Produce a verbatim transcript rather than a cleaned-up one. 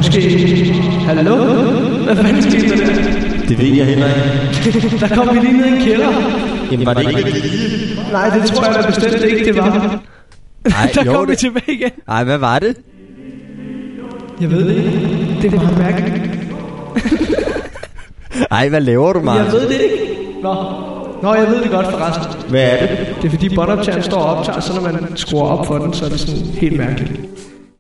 måske... Hallo? Hvad fanden skete der der? Det ved jeg heller ikke. Der kom vi lige ned i en kælder. Jamen, var det ikke det? Nej, det tror jeg da bestemt ikke, det var. Ej, der jo, kom vi det... tilbage igen. Ej, hvad var det? Jeg ved det ikke. Det er meget mærkeligt. Ej, hvad laver du, Martin? Jeg ved det ikke. Nå. Nå, jeg ved det godt forresten. Hvad er det? Det er fordi båndoptageren står og optager, så når man skruer op for den, så er det sådan helt mærkeligt.